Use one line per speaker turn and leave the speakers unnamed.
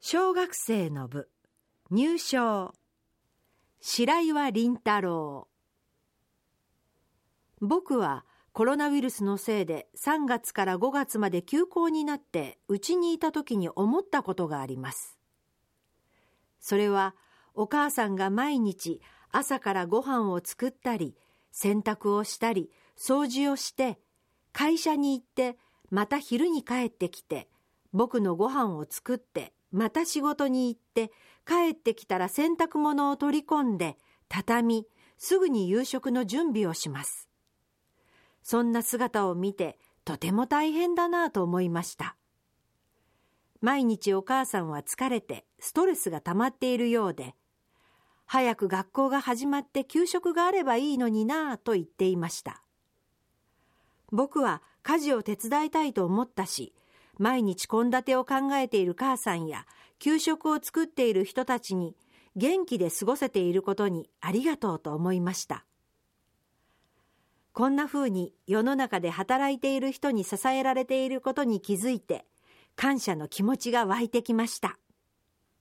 小学生の部入賞。白岩林太郎。僕はコロナウイルスのせいで3月から5月まで休校になって家にいた時に思ったことがあります。それはお母さんが毎日朝からご飯を作ったり、洗濯をしたり、掃除をして、会社に行ってまた昼に帰ってきて、僕のご飯を作って、また仕事に行って、帰ってきたら洗濯物を取り込んで、畳み、すぐに夕食の準備をします。そんな姿を見て、とても大変だなぁと思いました。毎日お母さんは疲れて、ストレスが溜まっているようで、早く学校が始まって給食があればいいのになぁと言っていました。僕は家事を手伝いたいと思ったし、毎日献立を考えている母さんや給食を作っている人たちに元気で過ごせていることにありがとうと思いました。こんな風に世の中で働いている人に支えられていることに気づいて、感謝の気持ちが湧いてきました。